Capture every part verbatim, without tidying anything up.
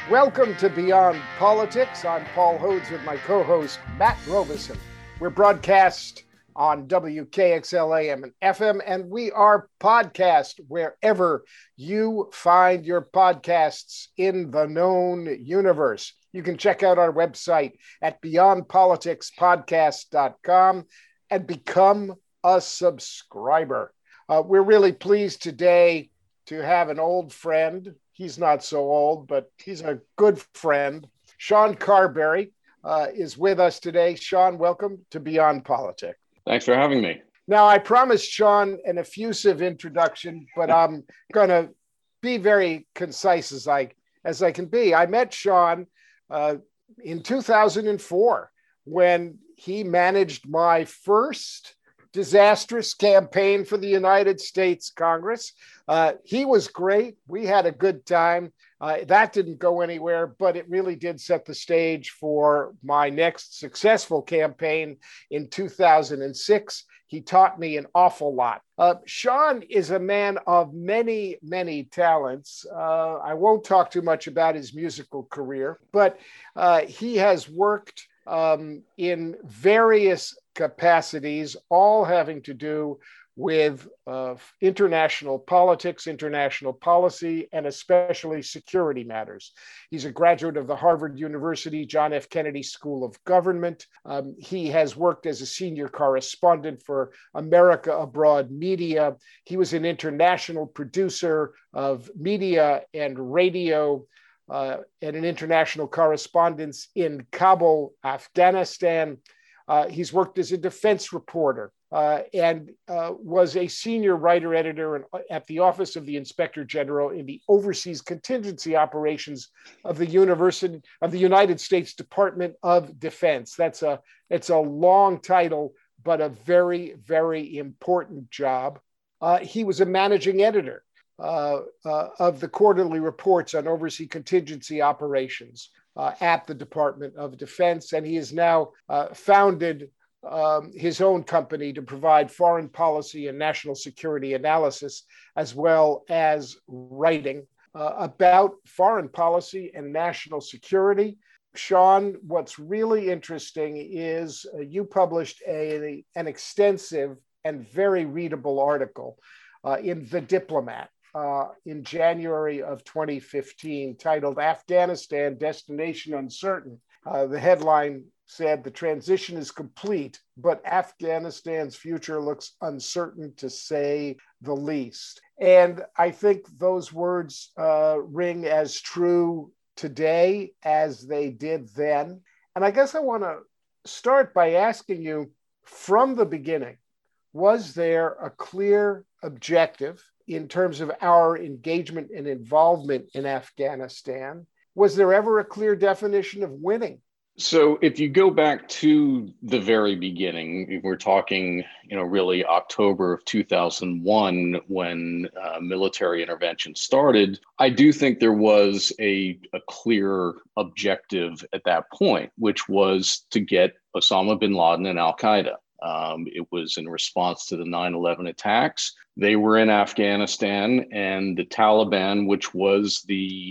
Welcome to Beyond Politics. I'm Paul Hodes with my co-host Matt Robison. We're broadcast on W K X L A M and F M, and we are podcast wherever you find your podcasts in the known universe. You can check out our website at beyond politics podcast dot com and become a subscriber. Uh, we're really pleased today to have an old friend. He's not so old, but he's a good friend. Sean Carberry uh, is with us today. Sean, welcome to Beyond Politics. Thanks for having me. Now, I promised Sean an effusive introduction, but I'm going to be very concise as I as I can be. I met Sean uh, in two thousand four when he managed my first disastrous campaign for the United States Congress. Uh, he was great. We had a good time. Uh, that didn't go anywhere, but it really did set the stage for my next successful campaign in two thousand six. He taught me an awful lot. Uh, Sean is a man of many, many talents. Uh, I won't talk too much about his musical career, but uh, he has worked um, in various capacities, all having to do with uh, international politics, international policy, and especially security matters. He's a graduate of the Harvard University John F. Kennedy School of Government. Um, he has worked as a senior correspondent for America Abroad Media. He was an international producer of media and radio uh, and an international correspondent in Kabul, Afghanistan. Uh, he's worked as a defense reporter uh, and uh, was a senior writer-editor in, at the Office of the Inspector General in the Overseas Contingency Operations of the University of the United States Department of Defense. That's a it's a long title, but a very, very important job. Uh, he was a managing editor uh, uh, of the quarterly reports on overseas contingency operations Uh, at the Department of Defense, and he has now uh, founded um, his own company to provide foreign policy and national security analysis, as well as writing uh, about foreign policy and national security. Sean, what's really interesting is uh, you published a, an extensive and very readable article uh, in The Diplomat Uh, in January of twenty fifteen, titled Afghanistan Destination Uncertain. Uh, the headline said, "The transition is complete, but Afghanistan's future looks uncertain to say the least." And I think those words uh, ring as true today as they did then. And I guess I want to start by asking you, from the beginning, was there a clear objective in terms of our engagement and involvement in Afghanistan? Was there ever a clear definition of winning? So if you go back to the very beginning, we're talking, you know, really October of two thousand one when uh, military intervention started, I do think there was a, a clear objective at that point, which was to get Osama bin Laden and al-Qaeda. Um, it was in response to the nine eleven attacks. They were in Afghanistan, and the Taliban, which was the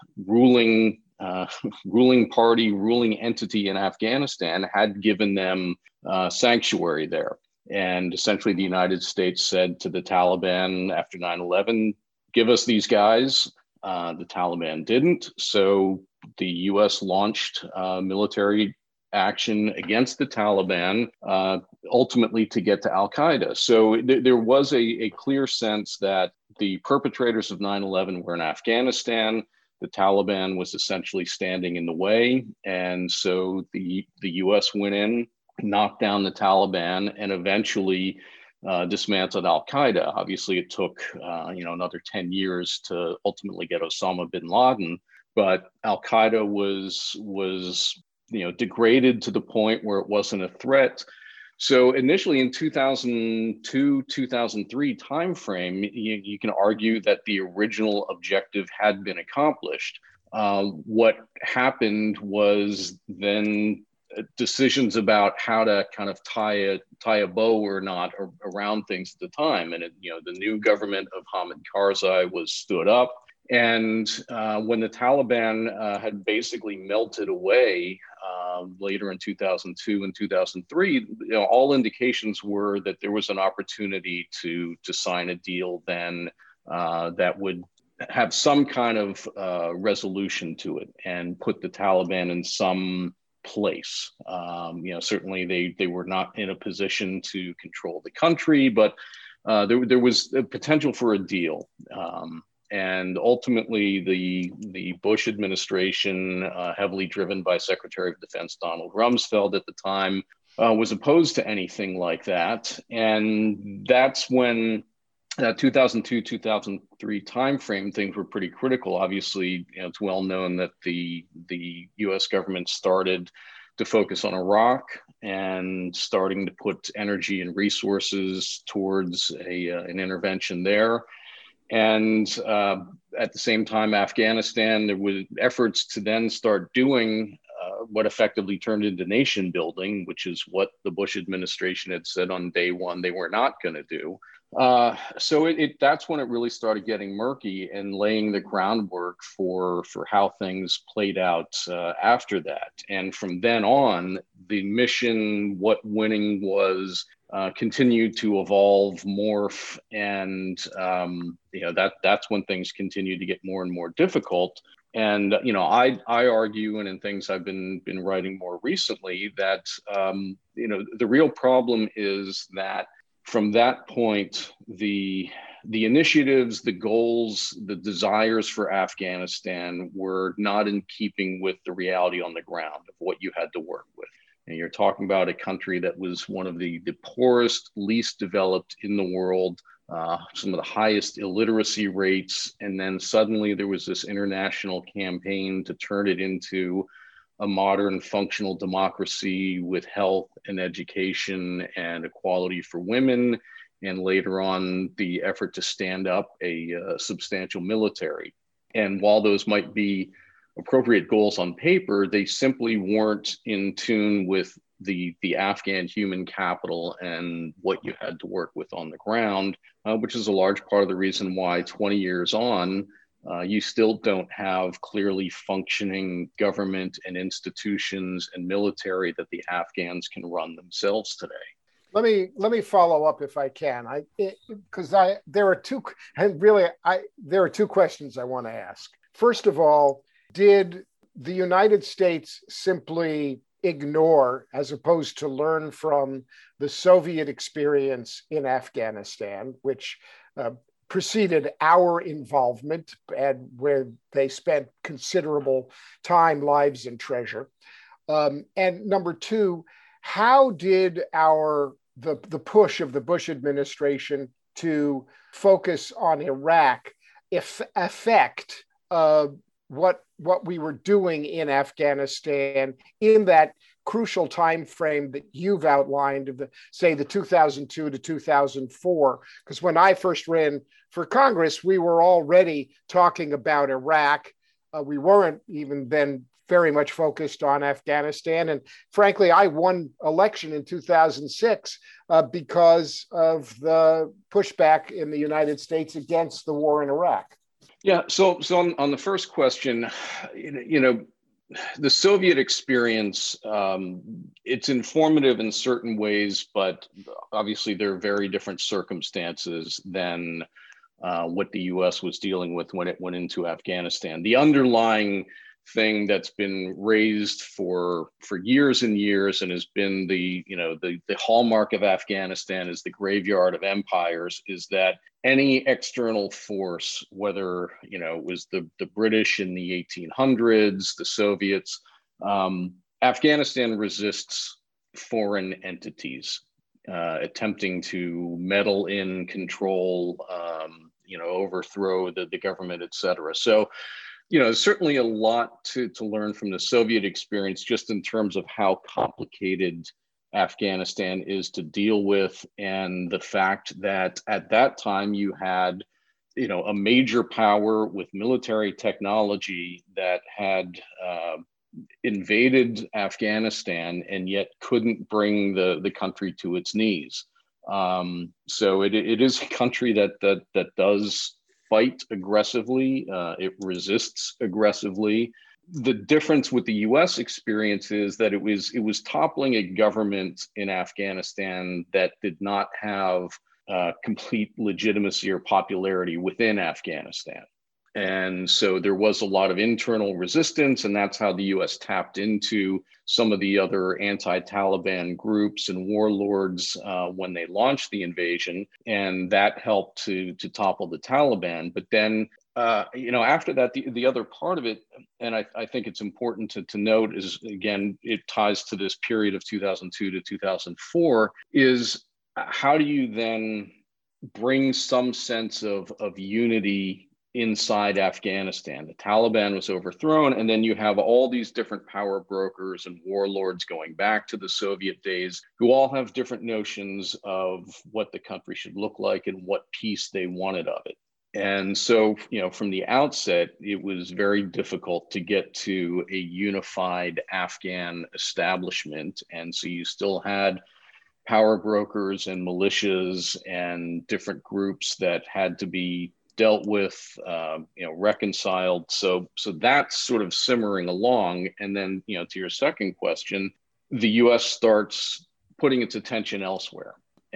ruling uh, ruling party, ruling entity in Afghanistan, had given them uh, sanctuary there. And essentially, the United States said to the Taliban after nine eleven, "Give us these guys." Uh, the Taliban didn't. So the U S launched uh, military action against the Taliban, uh, ultimately to get to al-Qaeda. So th- there was a, a clear sense that the perpetrators of nine eleven were in Afghanistan. The Taliban was essentially standing in the way. And so the, the U S went in, knocked down the Taliban, and eventually uh, dismantled al-Qaeda. Obviously, it took uh, you know another ten years to ultimately get Osama bin Laden, but al-Qaeda was was you know, degraded to the point where it wasn't a threat. So initially in two thousand two, two thousand three timeframe, you, you can argue that the original objective had been accomplished. Uh, what happened was then decisions about how to kind of tie a tie a bow or not around things at the time. And it, you know, the new government of Hamid Karzai was stood up. And uh, when the Taliban uh, had basically melted away uh, later in two thousand two and two thousand three, you know, all indications were that there was an opportunity to to sign a deal then uh, that would have some kind of uh, resolution to it and put the Taliban in some place. Um, you know, certainly they they were not in a position to control the country, but uh, there there was a potential for a deal. Um, And ultimately, the, the Bush administration, uh, heavily driven by Secretary of Defense Donald Rumsfeld at the time, uh, was opposed to anything like that. And that's when that two thousand two, two thousand three timeframe, things were pretty critical. Obviously, you know, it's well known that the, the U S government started to focus on Iraq and starting to put energy and resources towards a, uh, an intervention there. And uh, at the same time, Afghanistan, there were efforts to then start doing uh, what effectively turned into nation building, which is what the Bush administration had said on day one they were not going to do. Uh, so it, it that's when it really started getting murky and laying the groundwork for for how things played out uh, after that. And from then on, the mission, what winning was, uh, continued to evolve, morph, and um, you know that that's when things continued to get more and more difficult. And you know, I I argue, and in things I've been been writing more recently, that um, you know the real problem is that from that point, the the initiatives, the goals, the desires for Afghanistan were not in keeping with the reality on the ground of what you had to work with. And you're talking about a country that was one of the, the poorest, least developed in the world, uh, some of the highest illiteracy rates. And then suddenly there was this international campaign to turn it into a modern functional democracy with health and education and equality for women. And later on, the effort to stand up a uh, substantial military. And while those might be appropriate goals on paper, they simply weren't in tune with the, the Afghan human capital and what you had to work with on the ground, uh, which is a large part of the reason why twenty years on, uh, you still don't have clearly functioning government and institutions and military that the Afghans can run themselves today. Let me let me follow up if I can. I because I there are two and really I there are two questions I want to ask. First of all, did the United States simply ignore, as opposed to learn from, the Soviet experience in Afghanistan, which uh, preceded our involvement and where they spent considerable time, lives, and treasure? Um, and number two, how did our the, the push of the Bush administration to focus on Iraq if, affect uh, what what we were doing in Afghanistan in that crucial time frame that you've outlined of the, say, the two thousand two to two thousand four? Because when I first ran for Congress, we were already talking about Iraq. Uh, we weren't even then very much focused on Afghanistan. And frankly, I won election in two thousand six uh, because of the pushback in the United States against the war in Iraq. Yeah, so so on, on the first question, you know, the Soviet experience, um, it's informative in certain ways, but obviously there are very different circumstances than uh, what the U S was dealing with when it went into Afghanistan. The underlying thing that's been raised for for years and years and has been the you know the the hallmark of Afghanistan is the graveyard of empires, is that any external force, whether you know it was the the British in the eighteen hundreds, the Soviets, um, Afghanistan resists foreign entities uh, attempting to meddle in, control, um, you know, overthrow the the government, et cetera. So, you know, certainly a lot to, to learn from the Soviet experience, just in terms of how complicated Afghanistan is to deal with, and the fact that at that time you had, you know, a major power with military technology that had uh, invaded Afghanistan and yet couldn't bring the, the country to its knees. Um, so it, it is a country that that that does fight aggressively. Uh, it resists aggressively. The difference with the U S experience is that it was it was toppling a government in Afghanistan that did not have uh, complete legitimacy or popularity within Afghanistan. And so there was a lot of internal resistance, and that's how the U S tapped into some of the other anti-Taliban groups and warlords uh, when they launched the invasion, and that helped to to topple the Taliban. But then, uh, you know, after that, the, the other part of it, and I, I think it's important to, to note is, again, it ties to this period of two thousand two to two thousand four, is how do you then bring some sense of, of unity inside Afghanistan? The Taliban was overthrown, and then you have all these different power brokers and warlords going back to the Soviet days who all have different notions of what the country should look like and what piece they wanted of it. And so, you know, from the outset, it was very difficult to get to a unified Afghan establishment. And so you still had power brokers and militias and different groups that had to be dealt with, uh, you know, reconciled. So, so that's sort of simmering along. And then, you know, to your second question, the U S starts putting its attention elsewhere.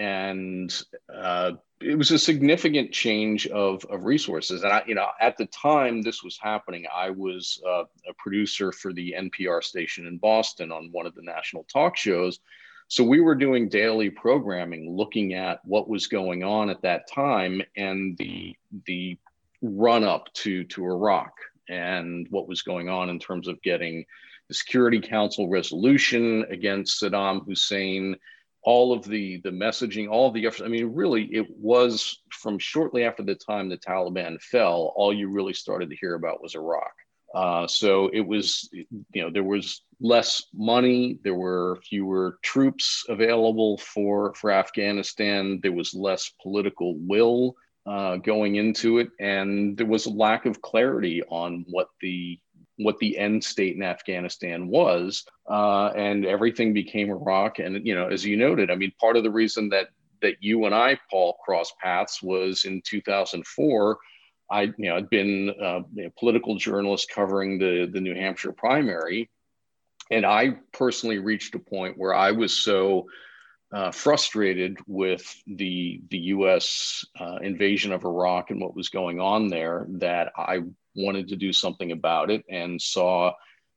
And uh, it was a significant change of, of resources. And I, you know, at the time this was happening, I was uh, a producer for the N P R station in Boston on one of the national talk shows. So we were doing daily programming, looking at what was going on at that time and the the run up to, to Iraq and what was going on in terms of getting the Security Council resolution against Saddam Hussein, all of the, the messaging, all the efforts. I mean, really, it was from shortly after the time the Taliban fell, all you really started to hear about was Iraq. Uh, so it was, you know, there was less money, there were fewer troops available for, for Afghanistan, there was less political will uh, going into it, and there was a lack of clarity on what the what the end state in Afghanistan was, uh, and everything became Iraq. And, you know, as you noted, I mean, part of the reason that that you and I, Paul, crossed paths was in two thousand four. I, you know, I'd been uh, a political journalist covering the, the New Hampshire primary. And I personally reached a point where I was so uh, frustrated with the, the U S uh, invasion of Iraq and what was going on there that I wanted to do something about it, and saw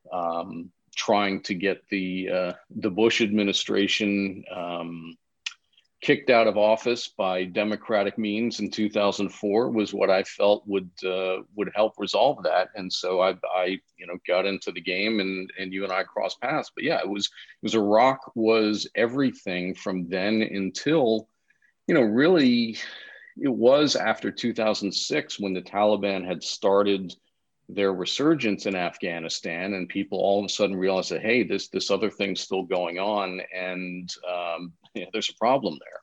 um, trying to get the, uh, the Bush administration um, kicked out of office by democratic means in two thousand four was what I felt would uh, would help resolve that. And so I, I, you know, got into the game, and and you and I crossed paths. But yeah, it was it was Iraq was everything from then until, you know, really it was after two thousand six when the Taliban had started their resurgence in Afghanistan, and people all of a sudden realized that, hey, this this other thing's still going on, and um, yeah, there's a problem there.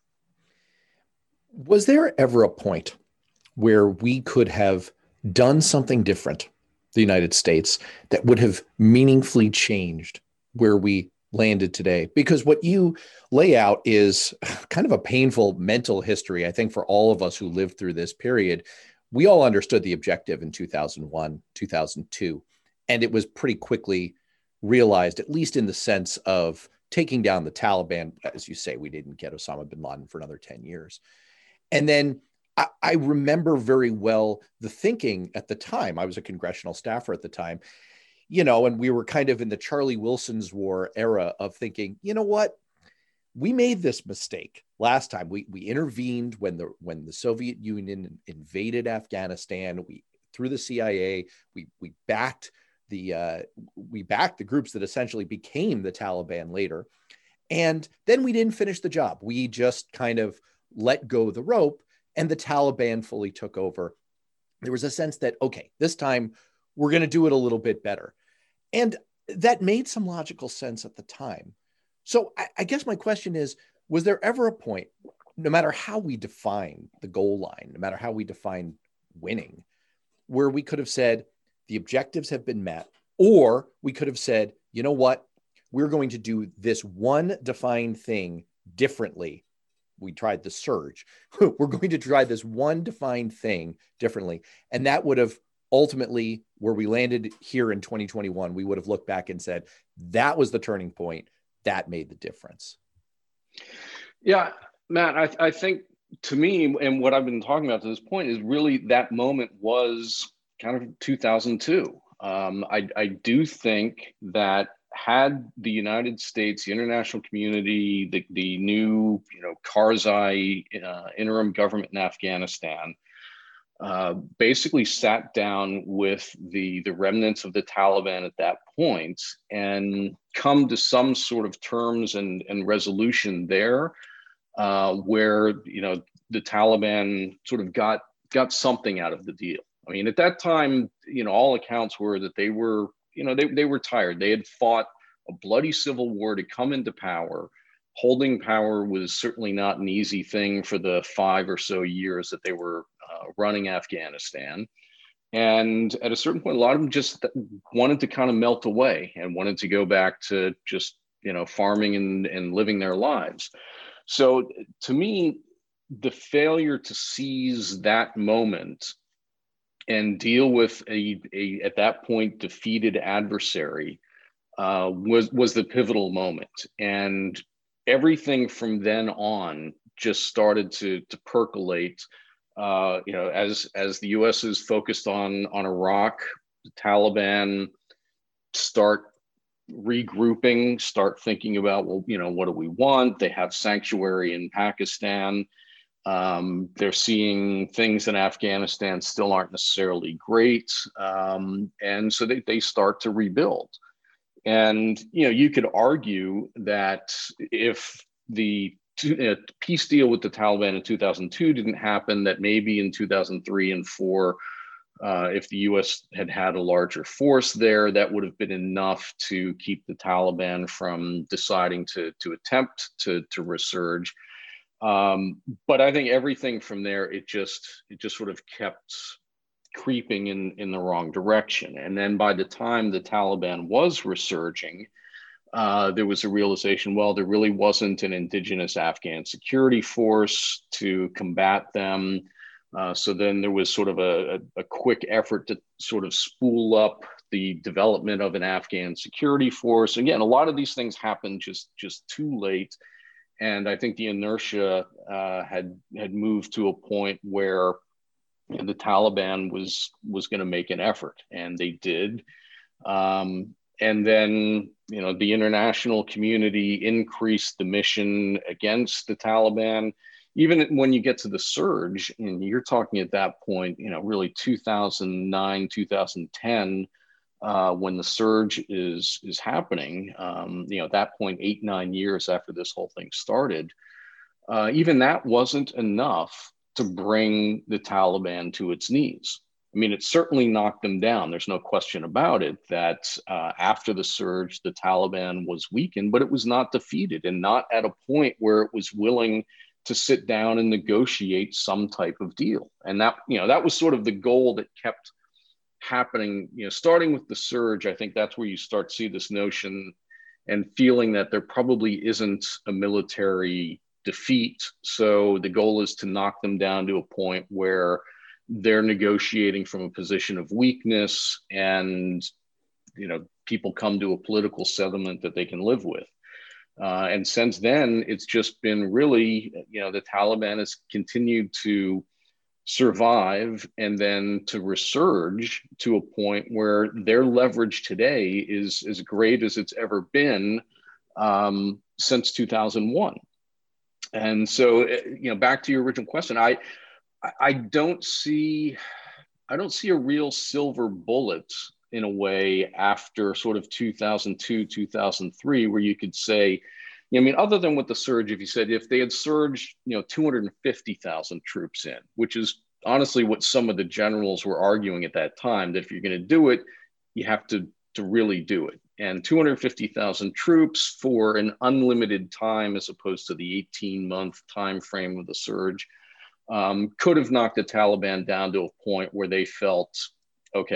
Was there ever a point where we could have done something different, the United States, that would have meaningfully changed where we landed today? Because what you lay out is kind of a painful mental history, I think, for all of us who lived through this period. We all understood the objective in two thousand one, two thousand two, and it was pretty quickly realized, at least in the sense of taking down the Taliban. As you say, we didn't get Osama bin Laden for another ten years. And then I, I remember very well the thinking at the time. I was a congressional staffer at the time, you know, and we were kind of in the Charlie Wilson's war era of thinking, you know what? We made this mistake last time. We we intervened when the when the Soviet Union invaded Afghanistan. We through the C I A, we we backed the uh, we backed the groups that essentially became the Taliban later, and then we didn't finish the job. We just kind of let go the rope, and the Taliban fully took over. There was a sense that, okay, this time we're going to do it a little bit better, and that made some logical sense at the time. So I, I guess my question is, was there ever a point, no matter how we define the goal line, no matter how we define winning, where we could have said the objectives have been met, or we could have said, you know what, we're going to do this one defined thing differently we tried the surge. We're going to try this one defined thing differently. And that would have ultimately, where we landed here in twenty twenty-one, we would have looked back and said, that was the turning point. That made the difference. Yeah, Matt, I, I think to me, and what I've been talking about to this point is really that moment was kind of two thousand two. Um, I, I do think that had the United States, the international community, the, the new, you know, Karzai uh, interim government in Afghanistan, uh, basically sat down with the, the remnants of the Taliban at that point and come to some sort of terms and, and resolution there, uh, where, you know, the Taliban sort of got got something out of the deal. I mean, at that time, you know, all accounts were that they were, you know, they, they were tired. They had fought a bloody civil war to come into power. Holding power was certainly not an easy thing for the five or so years that they were uh, running Afghanistan. And at a certain point, a lot of them just wanted to kind of melt away and wanted to go back to just, you know, farming and, and living their lives. So to me, the failure to seize that moment and deal with a, a at that point defeated adversary uh, was was the pivotal moment, and everything from then on just started to to percolate. Uh, you know, as as the U S is focused on on Iraq, the Taliban start regrouping, start thinking about, well, you know, what do we want? They have sanctuary in Pakistan. Um, they're seeing things in Afghanistan still aren't necessarily great. Um, and so they, they start to rebuild. And, you know, you could argue that if the uh, peace deal with the Taliban in two thousand two didn't happen, that maybe in two thousand three and four, uh, if the U S had had a larger force there, that would have been enough to keep the Taliban from deciding to, to attempt to, to resurge. Um, but I think everything from there, it just it just sort of kept creeping in, in the wrong direction. And then by the time the Taliban was resurging, uh, there was a realization, well, there really wasn't an indigenous Afghan security force to combat them. Uh, so then there was sort of a, a, a quick effort to sort of spool up the development of an Afghan security force. Again, a lot of these things happened just, just too late. And I think the inertia uh, had had moved to a point where, you know, the Taliban was was going to make an effort, and they did. Um, and then, you know, the international community increased the mission against the Taliban. Even when you get to the surge, and you're talking at that point, you know, really two thousand nine, two thousand ten. Uh, when the surge is is happening, um, you know, at that point, eight, nine years after this whole thing started, uh, even that wasn't enough to bring the Taliban to its knees. I mean, it certainly knocked them down. There's no question about it that uh, after the surge, the Taliban was weakened, but it was not defeated and not at a point where it was willing to sit down and negotiate some type of deal. And that, you know, that was sort of the goal that kept happening, you know, starting with the surge. I think that's where you start to see this notion and feeling that there probably isn't a military defeat. So the goal is to knock them down to a point where they're negotiating from a position of weakness, and, you know, people come to a political settlement that they can live with. Uh, and since then, it's just been really, you know, the Taliban has continued to survive and then to resurge to a point where their leverage today is as great as it's ever been um, since two thousand one. And so, you know, back to your original question, I, I don't see, I don't see a real silver bullet in a way after sort of two thousand two, two thousand three, where you could say, I mean, other than with the surge, if you said if they had surged, you know, two hundred fifty thousand troops in, which is honestly what some of the generals were arguing at that time, that if you're going to do it, you have to, to really do it. And two hundred fifty thousand troops for an unlimited time, as opposed to the eighteen month time frame of the surge, um, could have knocked the Taliban down to a point where they felt, okay,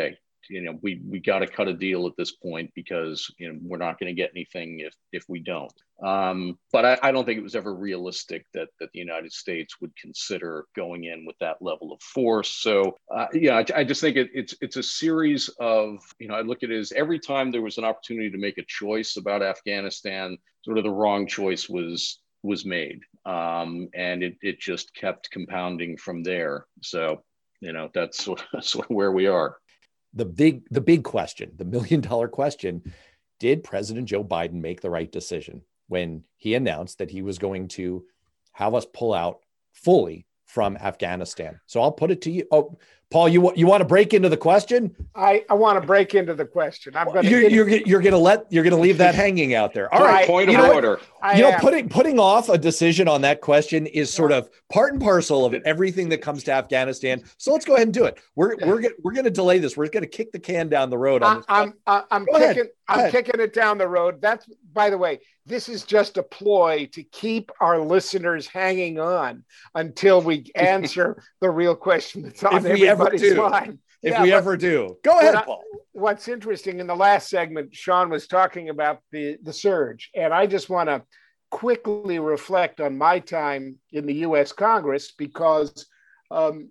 you know, we we got to cut a deal at this point because, you know, we're not going to get anything if if we don't. Um, but I, I don't think it was ever realistic that that the United States would consider going in with that level of force. So uh, yeah, I, I just think it, it's it's a series of, you know, I look at it as every time there was an opportunity to make a choice about Afghanistan, sort of the wrong choice was was made, um, and it it just kept compounding from there. So, you know, that's sort of, sort of where we are. The big the big question, the million dollar question: did President Joe Biden make the right decision when he announced that he was going to have us pull out fully from Afghanistan? So I'll put it to you. Oh, Paul, you you want to break into the question? I, I want to break into the question. I'm going to. You're, you're, you're going to let you're going to leave that hanging out there. All right. Point you of know order. What, you know, putting putting off a decision on that question is sort of part and parcel of everything that comes to Afghanistan. So let's go ahead and do it. We're we're we're going to delay this. We're going to kick the can down the road. On this I'm I'm, I'm go kicking I'm ahead. kicking it down the road. That's, by the way, this is just a ploy to keep our listeners hanging on until we answer the real question that's on If we ever everybody's do. mind. If Yeah, we but- ever do, go ahead, What I- Paul. What's interesting, in the last segment, Sean was talking about the, the surge. And I just want to quickly reflect on my time in the U S Congress, because um,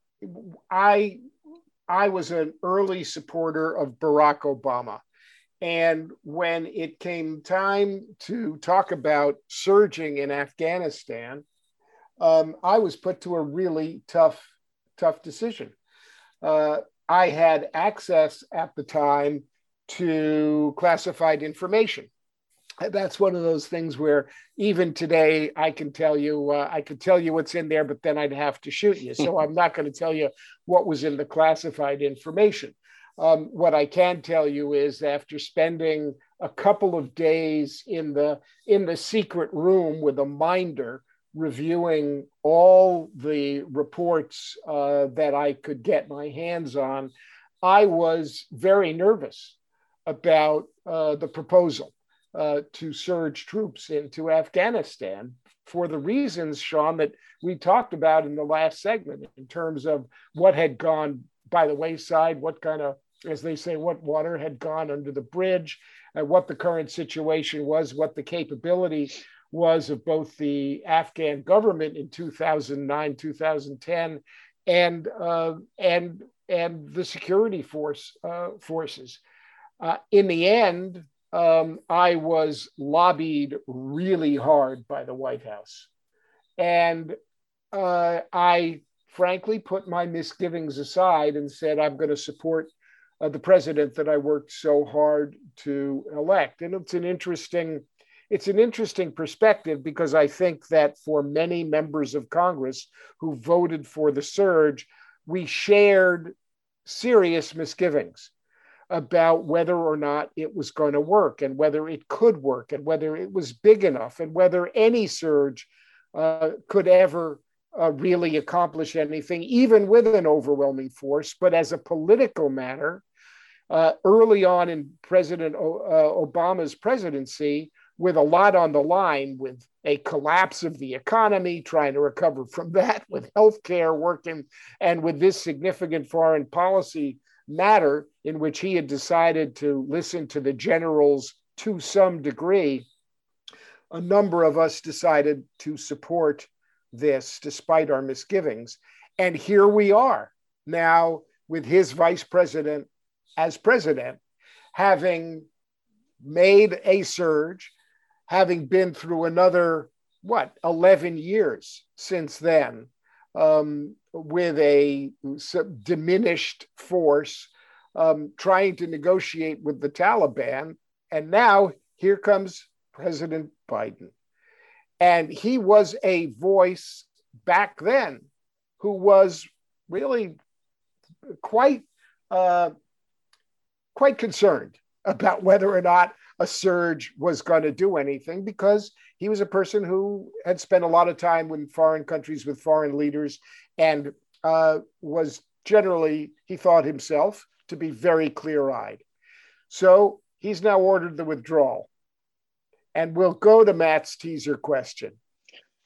I, I was an early supporter of Barack Obama. And when it came time to talk about surging in Afghanistan, um, I was put to a really tough, tough decision. Uh, I had access at the time to classified information. That's one of those things where even today I can tell you, uh, I could tell you what's in there, but then I'd have to shoot you. So I'm not going to tell you what was in the classified information. Um, what I can tell you is, after spending a couple of days in the in the secret room with a minder, reviewing all the reports uh, that I could get my hands on, I was very nervous about uh, the proposal uh, to surge troops into Afghanistan for the reasons, Sean, that we talked about in the last segment, in terms of what had gone by the wayside, what kind of, as they say, what water had gone under the bridge, and what the current situation was, what the capability was of both the Afghan government in two thousand nine, two thousand ten, and uh, and and the security force uh, forces. Uh, in the end, um, I was lobbied really hard by the White House, and uh, I frankly put my misgivings aside and said, I'm going to support uh, the president that I worked so hard to elect. And it's an interesting. It's an interesting perspective, because I think that for many members of Congress who voted for the surge, we shared serious misgivings about whether or not it was going to work, and whether it could work, and whether it was big enough, and whether any surge uh, could ever uh, really accomplish anything, even with an overwhelming force. But as a political matter, uh, early on in President o- uh, Obama's presidency, with a lot on the line, with a collapse of the economy, trying to recover from that, with healthcare working, and with this significant foreign policy matter in which he had decided to listen to the generals to some degree, a number of us decided to support this despite our misgivings. And here we are now, with his vice president as president, having made a surge, having been through another, what, eleven years since then, um, with a diminished force, um, trying to negotiate with the Taliban. And now here comes President Biden. And he was a voice back then who was really quite, uh, quite concerned about whether or not a surge was going to do anything, because he was a person who had spent a lot of time in foreign countries with foreign leaders, and uh, was generally, he thought himself, to be very clear-eyed. So he's now ordered the withdrawal. And we'll go to Matt's teaser question.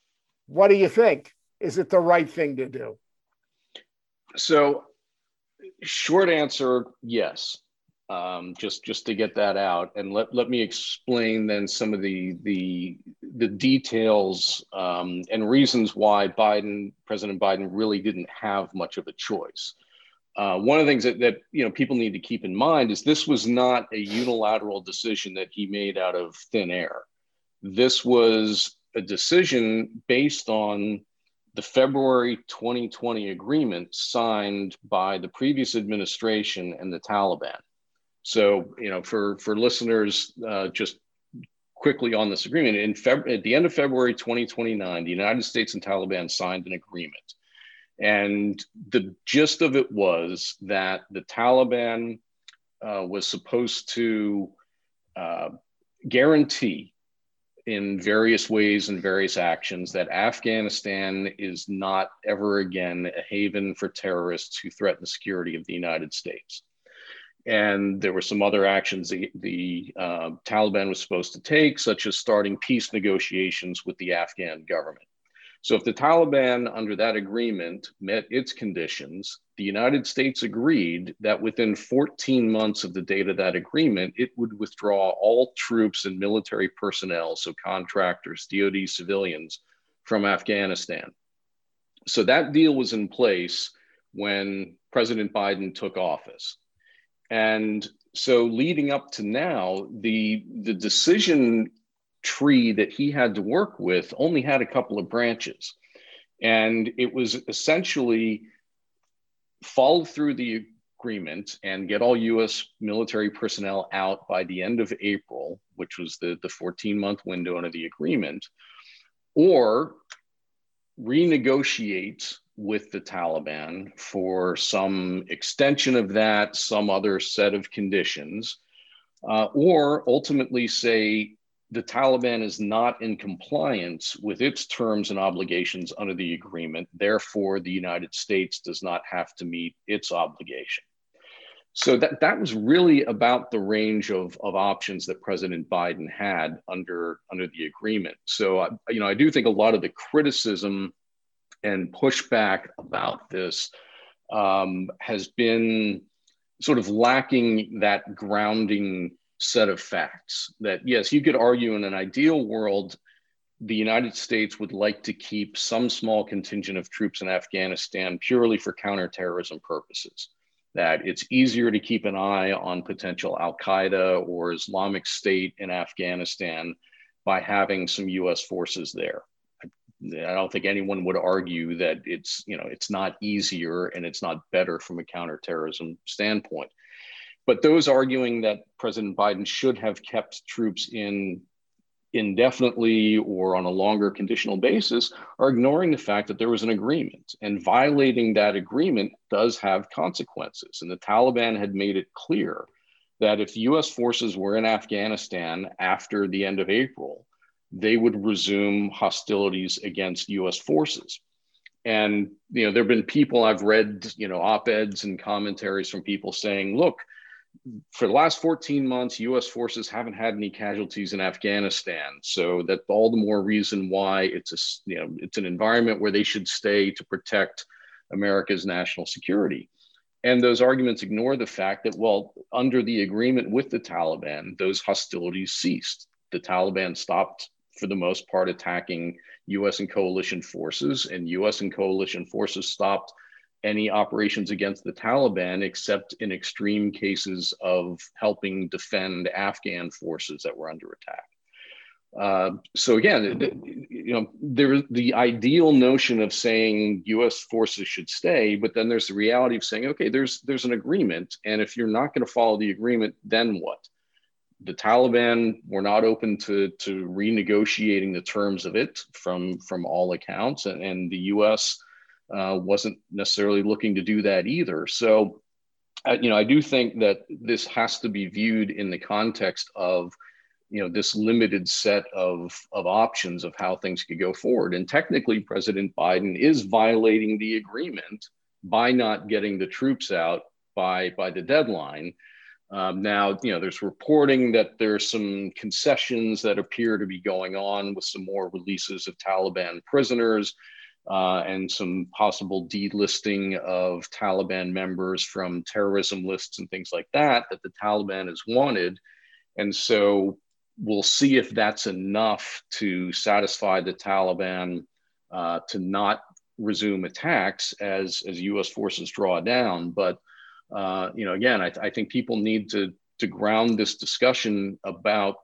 What do you think? Is it the right thing to do? So short answer, yes. Um, just just to get that out, and let, let me explain then some of the the the details um, and reasons why Biden, President Biden, really didn't have much of a choice. Uh, one of the things that, that you know people need to keep in mind is this was not a unilateral decision that he made out of thin air. This was a decision based on the February twenty twenty agreement signed by the previous administration and the Taliban. So, you know, for, for listeners, uh, just quickly on this agreement, in Feb- at the end of February twenty twenty-nine, the United States and Taliban signed an agreement. And the gist of it was that the Taliban uh, was supposed to uh, guarantee in various ways and various actions that Afghanistan is not ever again a haven for terrorists who threaten the security of the United States. And there were some other actions the, the uh, Taliban was supposed to take, such as starting peace negotiations with the Afghan government. So if the Taliban, under that agreement, met its conditions, the United States agreed that within fourteen months of the date of that agreement, it would withdraw all troops and military personnel, so contractors, D O D civilians, from Afghanistan. So that deal was in place when President Biden took office. And so leading up to now, the, the decision tree that he had to work with only had a couple of branches. And it was essentially follow through the agreement and get all U S military personnel out by the end of April, which was the, the fourteen-month window under the agreement, or renegotiate with the Taliban for some extension of that, some other set of conditions, uh, or ultimately say the Taliban is not in compliance with its terms and obligations under the agreement. Therefore, the United States does not have to meet its obligation. So that, that was really about the range of, of options that President Biden had under, under the agreement. So, uh, you know, I do think a lot of the criticism and pushback about this um, has been sort of lacking that grounding set of facts that, yes, you could argue in an ideal world, the United States would like to keep some small contingent of troops in Afghanistan purely for counterterrorism purposes, that it's easier to keep an eye on potential Al-Qaeda or Islamic State in Afghanistan by having some U S forces there. I don't think anyone would argue that it's, you know, it's not easier and it's not better from a counterterrorism standpoint. But those arguing that President Biden should have kept troops in indefinitely or on a longer conditional basis are ignoring the fact that there was an agreement, and violating that agreement does have consequences. And the Taliban had made it clear that if U S forces were in Afghanistan after the end of April, they would resume hostilities against U S forces. And, you know, there have been people I've read, you know, op-eds and commentaries from people saying, look, for the last fourteen months, U S forces haven't had any casualties in Afghanistan. So that's all the more reason why it's a, you know, it's an environment where they should stay to protect America's national security. And those arguments ignore the fact that, well, under the agreement with the Taliban, those hostilities ceased. The Taliban stopped, for the most part, attacking U S and coalition forces, and U S and coalition forces stopped any operations against the Taliban, except in extreme cases of helping defend Afghan forces that were under attack. Uh, so again, you know, there's the ideal notion of saying U S forces should stay, but then there's the reality of saying, okay, there's there's an agreement, and if you're not going to follow the agreement, then what? The Taliban were not open to, to renegotiating the terms of it from, from all accounts, and, and the U S uh, wasn't necessarily looking to do that either. So, uh, you know, I do think that this has to be viewed in the context of, you know, this limited set of, of options of how things could go forward. And technically, President Biden is violating the agreement by not getting the troops out by, by the deadline. Um, now, you know, there's reporting that there's some concessions that appear to be going on with some more releases of Taliban prisoners. uh, and some possible delisting of Taliban members from terrorism lists and things like that, that the Taliban has wanted. And so we'll see if that's enough to satisfy the Taliban uh, to not resume attacks as, as U S forces draw down. But, uh, you know, again, I, I think people need to, to ground this discussion about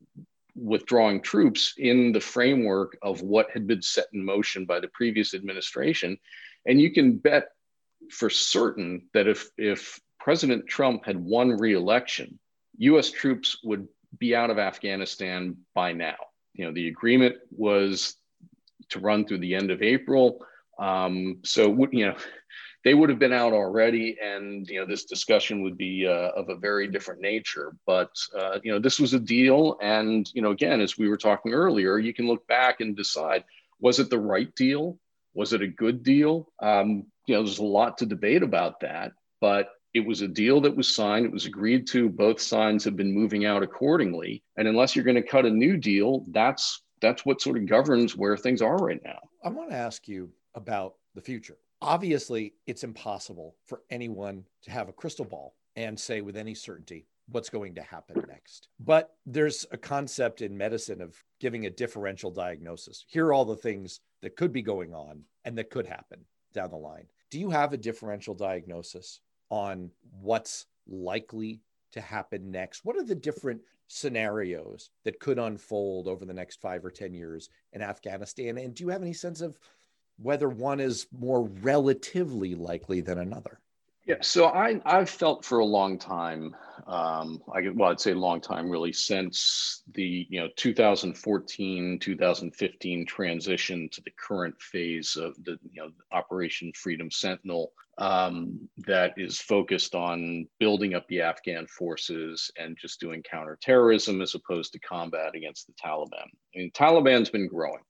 withdrawing troops in the framework of what had been set in motion by the previous administration. And you can bet for certain that if, if President Trump had won re-election, U S troops would be out of Afghanistan by now. You know, the agreement was to run through the end of April. Um, so, you know, they would have been out already, and, you know, this discussion would be uh, of a very different nature. But, uh, you know, this was a deal. And, you know, again, as we were talking earlier, you can look back and decide, was it the right deal? Was it a good deal? Um, you know, there's a lot to debate about that, but it was a deal that was signed. It was agreed to. Both sides have been moving out accordingly. And unless you're going to cut a new deal, that's that's what sort of governs where things are right now. I want to ask you about the future. Obviously, it's impossible for anyone to have a crystal ball and say with any certainty what's going to happen next. But there's a concept in medicine of giving a differential diagnosis. Here are all the things that could be going on and that could happen down the line. Do you have a differential diagnosis on what's likely to happen next? What are the different scenarios that could unfold over the next five or ten years in Afghanistan? And do you have any sense of whether one is more relatively likely than another? Yeah, so I, I've felt for a long time, um, I, well, I'd say a long time really, since the, you know, two thousand fourteen, two thousand fifteen transition to the current phase of the, you know, Operation Freedom Sentinel, um, that is focused on building up the Afghan forces and just doing counterterrorism as opposed to combat against the Taliban. I mean, Taliban's been growing.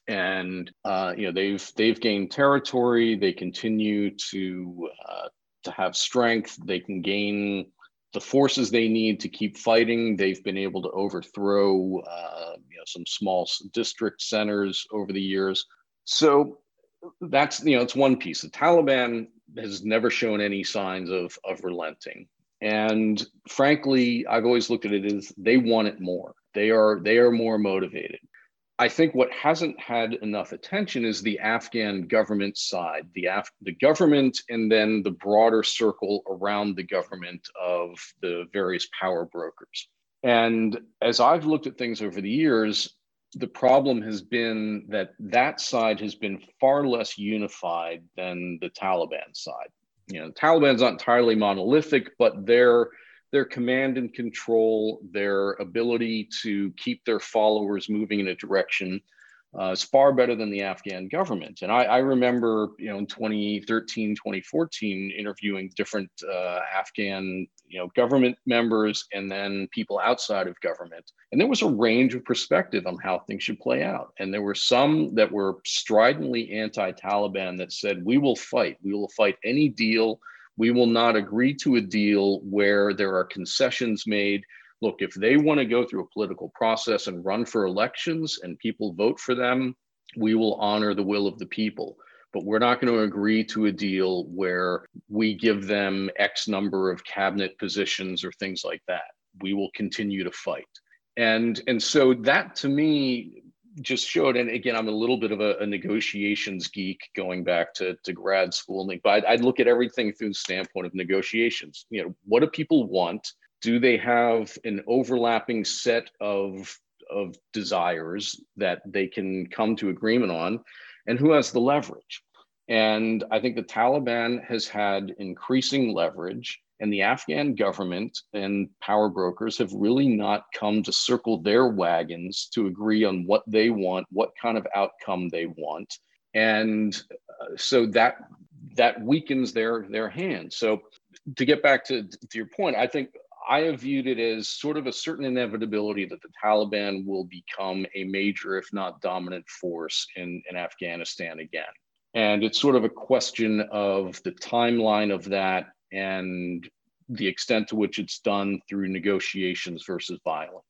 And uh, you know, they've they've gained territory. They continue to uh, to have strength. They can gain the forces they need to keep fighting. They've been able to overthrow uh, you know, some small district centers over the years. So that's, you know, it's one piece. The Taliban has never shown any signs of of relenting. And frankly, I've always looked at it as they want it more. They are they are more motivated. I think what hasn't had enough attention is the Afghan government side, the Af- the government, and then the broader circle around the government of the various power brokers. And as I've looked at things over the years, the problem has been that that side has been far less unified than the Taliban side. You know, the Taliban's not entirely monolithic, but they're their command and control, their ability to keep their followers moving in a direction uh, is far better than the Afghan government. And I, I remember, you know, in twenty thirteen, twenty fourteen, interviewing different uh, Afghan, you know, government members and then people outside of government. And there was a range of perspective on how things should play out. And there were some that were stridently anti-Taliban that said, we will fight, we will fight any deal. We will not agree to a deal where there are concessions made. Look, if they want to go through a political process and run for elections and people vote for them, we will honor the will of the people. But we're not going to agree to a deal where we give them X number of cabinet positions or things like that. We will continue to fight. And, and so that to me just showed, and again, I'm a little bit of a, a negotiations geek going back to, to grad school, but I'd, I'd look at everything through the standpoint of negotiations. You know, what do people want? Do they have an overlapping set of, of desires that they can come to agreement on? And who has the leverage? And I think the Taliban has had increasing leverage, and the Afghan government and power brokers have really not come to circle their wagons to agree on what they want, what kind of outcome they want. And uh, so that that weakens their, their hand. So to get back to, to your point, I think I have viewed it as sort of a certain inevitability that the Taliban will become a major, if not dominant force in, in Afghanistan again. And it's sort of a question of the timeline of that and the extent to which it's done through negotiations versus violence.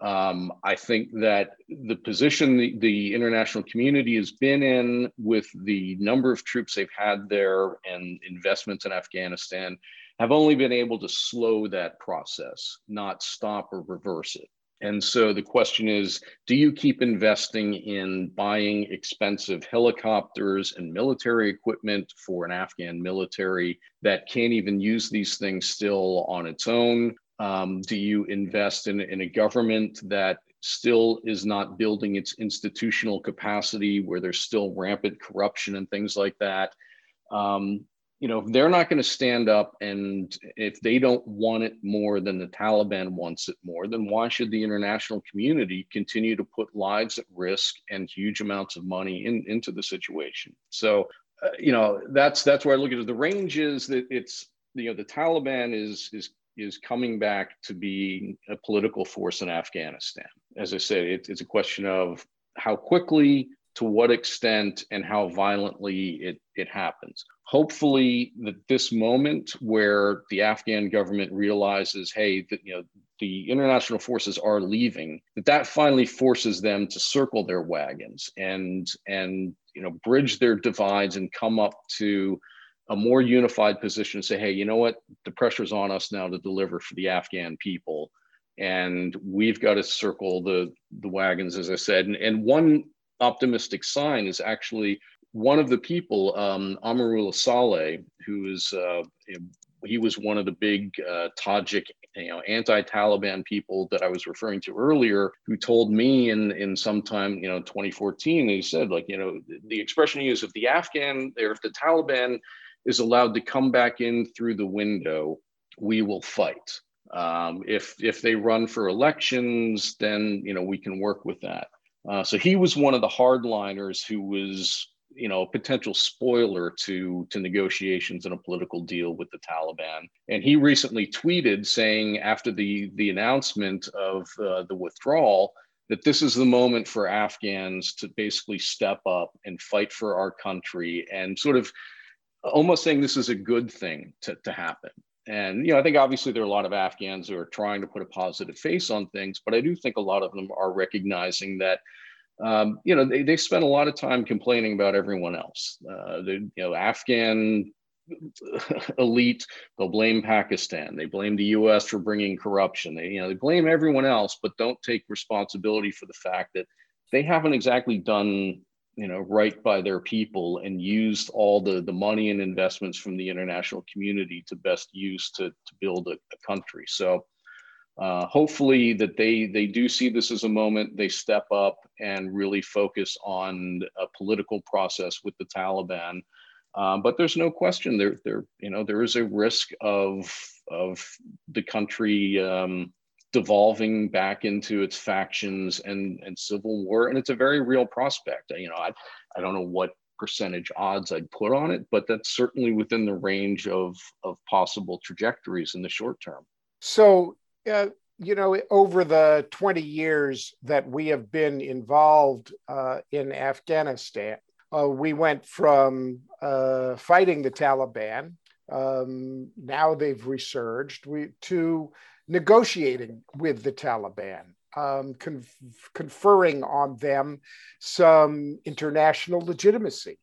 Um, I think that the position the, the international community has been in with the number of troops they've had there and investments in Afghanistan have only been able to slow that process, not stop or reverse it. And so the question is, do you keep investing in buying expensive helicopters and military equipment for an Afghan military that can't even use these things still on its own? Um, do you invest in, in a government that still is not building its institutional capacity, where there's still rampant corruption and things like that? Um, you know, if they're not going to stand up, and if they don't want it more than the Taliban wants it more, then why should the international community continue to put lives at risk and huge amounts of money in, into the situation? So, uh, you know, that's that's where I look at it. The range is that it's, you know, the Taliban is is is coming back to be a political force in Afghanistan. As I said, it, it's a question of how quickly, to what extent, and how violently it, it happens. Hopefully, that this moment where the Afghan government realizes, hey, that, you know, the international forces are leaving, that that finally forces them to circle their wagons and and you know bridge their divides and come up to a more unified position and say, hey, you know what, the pressure's on us now to deliver for the Afghan people, and we've got to circle the the wagons, as I said. And, and one optimistic sign is actually one of the people, um, Amarullah Saleh, who is, uh, he was one of the big uh, Tajik, you know, anti-Taliban people that I was referring to earlier, who told me in, in sometime, you know, twenty fourteen, he said, like, you know, the expression he used, if the Afghan, or if the Taliban is allowed to come back in through the window, we will fight. Um, if, if they run for elections, then, you know, we can work with that. Uh, so he was one of the hardliners who was, you know, a potential spoiler to, to negotiations and a political deal with the Taliban. And he recently tweeted saying, after the, the announcement of uh, the withdrawal, that this is the moment for Afghans to basically step up and fight for our country, and sort of almost saying this is a good thing to, to happen. And, you know, I think obviously there are a lot of Afghans who are trying to put a positive face on things, but I do think a lot of them are recognizing that, um, you know, they, they spend a lot of time complaining about everyone else. Uh, the, you know, Afghan elite, they'll blame Pakistan. They blame the U S for bringing corruption. They, you know, they blame everyone else, but don't take responsibility for the fact that they haven't exactly done, you know, right by their people and used all the, the money and investments from the international community to best use to, to build a, a country. So uh, hopefully that they, they do see this as a moment, they step up and really focus on a political process with the Taliban. Um, but there's no question there, there, you know, there is a risk of, of the country um, devolving back into its factions and, and civil war. And it's a very real prospect. You know, I, I don't know what percentage odds I'd put on it, but that's certainly within the range of, of possible trajectories in the short term. So, uh, you know, over the twenty years that we have been involved uh, in Afghanistan, uh, we went from uh, fighting the Taliban, um, now they've resurged, we, to negotiating with the Taliban, um, conf- conferring on them some international legitimacy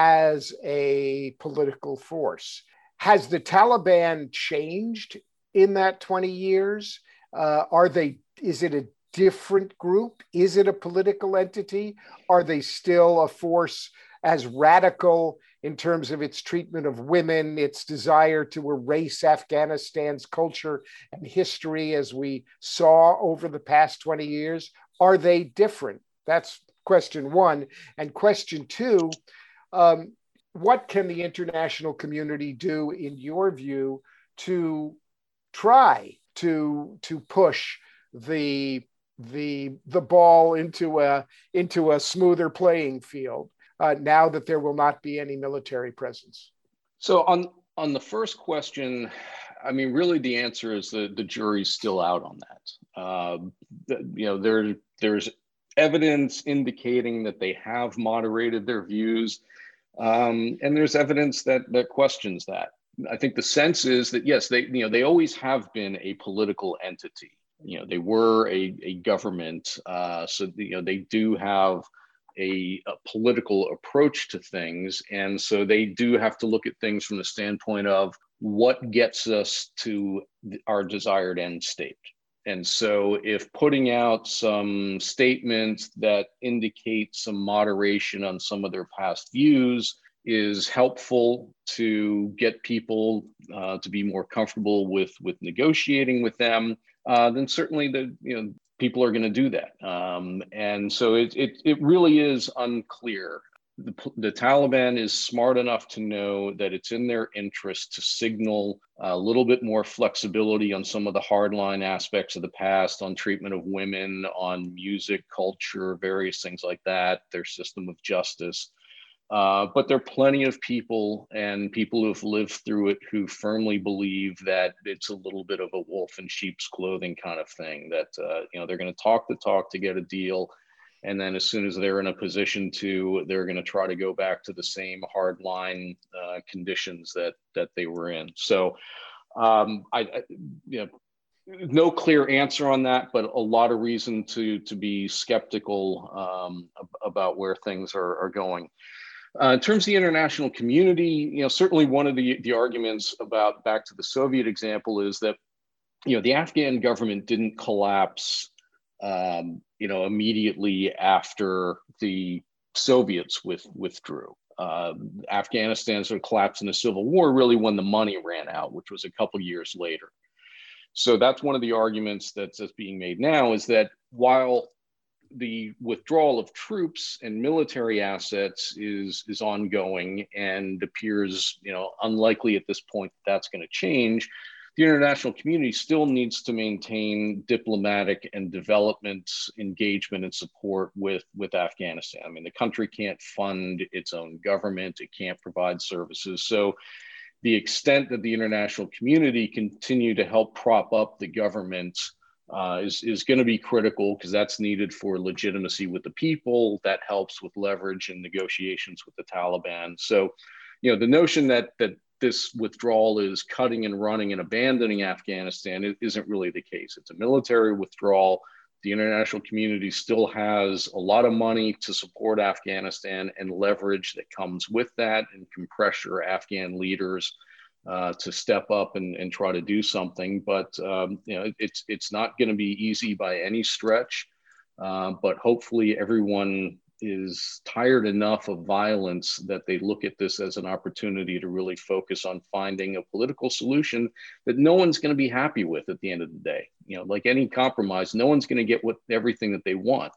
as a political force. Has the Taliban changed in that twenty years? Uh, are they, is it a different group? Is it a political entity? Are they still a force as radical in terms of its treatment of women, its desire to erase Afghanistan's culture and history as we saw over the past twenty years? Are they different? That's question one. And question two, um, what can the international community do, in your view, to try to, to push the, the, the ball into a, into a smoother playing field? Uh, now that there will not be any military presence? So on on the first question, I mean, really the answer is the, the jury's still out on that. Uh, the, you know, there there's evidence indicating that they have moderated their views, um, and there's evidence that that questions that. I think the sense is that yes, they you know they always have been a political entity. you know, they were a, a government. Uh, so, you know, they do have a, a political approach to things. And so they do have to look at things from the standpoint of what gets us to our desired end state. And so if putting out some statements that indicate some moderation on some of their past views is helpful to get people uh, to be more comfortable with, with negotiating with them, uh, then certainly the you know people are going to do that. Um, and so it, it it really is unclear. The, the Taliban is smart enough to know that it's in their interest to signal a little bit more flexibility on some of the hardline aspects of the past, on treatment of women, on music, culture, various things like that, their system of justice. Uh, but there are plenty of people and people who have lived through it who firmly believe that it's a little bit of a wolf in sheep's clothing kind of thing, that uh, you know they're going to talk the talk to get a deal. And then as soon as they're in a position to, they're going to try to go back to the same hardline uh, conditions that that they were in. So um, I, I, you know, no clear answer on that, but a lot of reason to to be skeptical um, about where things are, are going. Uh, in terms of the international community, you know, certainly one of the, the arguments about back to the Soviet example is that, you know, the Afghan government didn't collapse, um, you know, immediately after the Soviets with, withdrew. Uh, Afghanistan sort of collapsed in the civil war really when the money ran out, which was a couple years later. So that's one of the arguments that's, that's being made now, is that while the withdrawal of troops and military assets is is ongoing and appears, you know, unlikely at this point that that's going to change, the international community still needs to maintain diplomatic and development engagement and support with with Afghanistan. I mean, the country can't fund its own government, it can't provide services. So the extent that the international community continue to help prop up the government Uh, is, is going to be critical, because that's needed for legitimacy with the people. That helps with leverage and negotiations with the Taliban. So, you know, the notion that that this withdrawal is cutting and running and abandoning Afghanistan, it isn't really the case. It's a military withdrawal. The international community still has a lot of money to support Afghanistan and leverage that comes with that, and can pressure Afghan leaders Uh, to step up and, and try to do something. But, um, you know, it's, it's not going to be easy by any stretch. Uh, but hopefully everyone is tired enough of violence that they look at this as an opportunity to really focus on finding a political solution that no one's going to be happy with at the end of the day. You know, like any compromise, no one's going to get what everything that they want.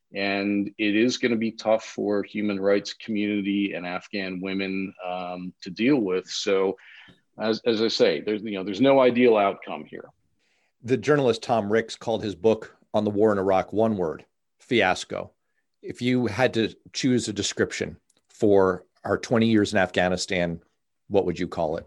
And it is going to be tough for human rights community and Afghan women um, to deal with. So, as, as I say, there's you know there's no ideal outcome here. The journalist Tom Ricks called his book on the war in Iraq one word: fiasco. If you had to choose a description for our twenty years in Afghanistan, what would you call it?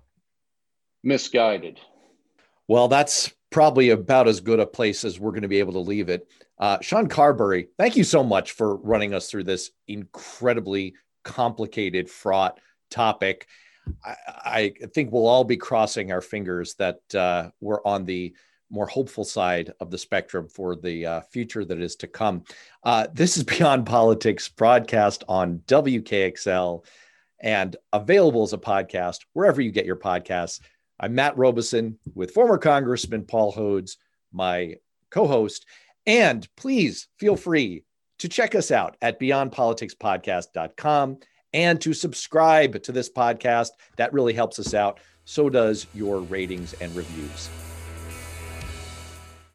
Misguided. Well, that's probably about as good a place as we're going to be able to leave it. Uh, Sean Carberry, thank you so much for running us through this incredibly complicated, fraught topic. I, I think we'll all be crossing our fingers that uh, we're on the more hopeful side of the spectrum for the uh, future that is to come. Uh, this is Beyond Politics, broadcast on W K X L and available as a podcast wherever you get your podcasts. I'm Matt Robeson with former Congressman Paul Hodes, my co-host. And please feel free to check us out at beyond politics podcast dot com and to subscribe to this podcast. That really helps us out. So does your ratings and reviews.